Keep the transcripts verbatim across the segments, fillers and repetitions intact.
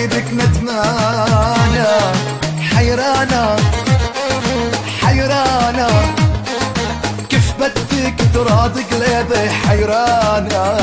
بيدك ندمانة، حيرانة حيرانة كيف بدك تراضي قلبي حيرانة.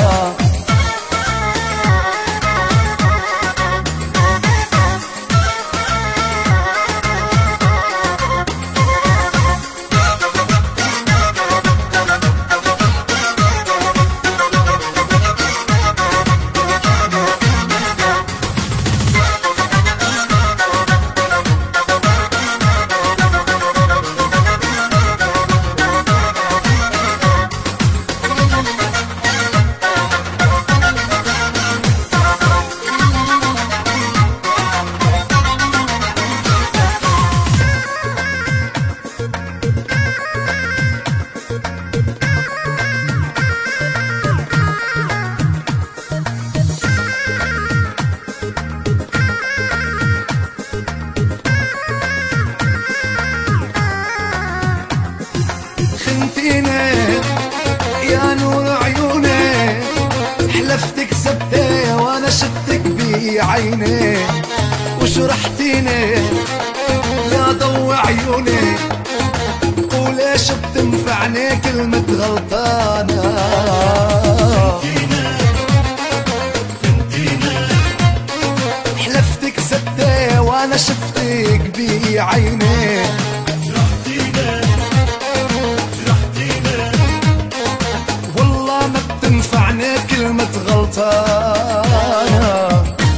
يا نور عيوني حلفتك سبتي وانا شفتك بعيني، وشرحتيني يا ضو عيوني، وليش بتنفعني كلمة غلطانة. حلفتك سبتي وانا شفتك بعيني، تنفعني كلمة غلطانة.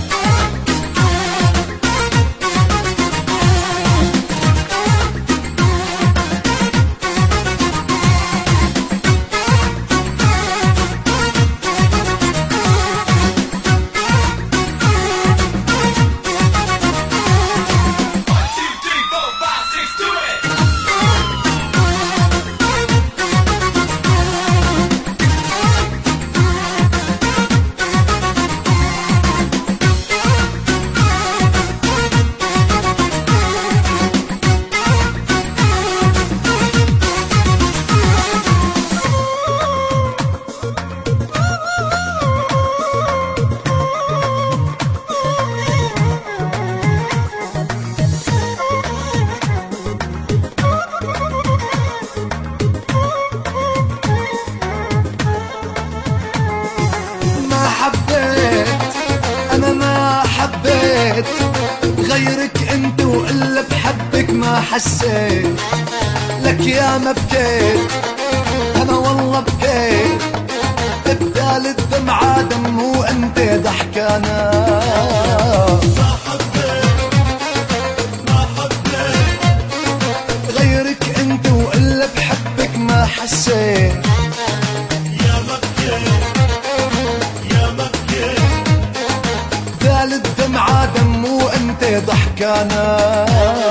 أنا ما حبيت غيرك أنت، وإلا بحبك ما حسيت، لك يا ما بكيت أنا والله بكيت، تبدال الدمعة دم وأنت ضحكانا. ما حبيت ما حبيت غيرك أنت، وإلا بحبك ما حسيت، الدمعة دم وانت ضحكانا.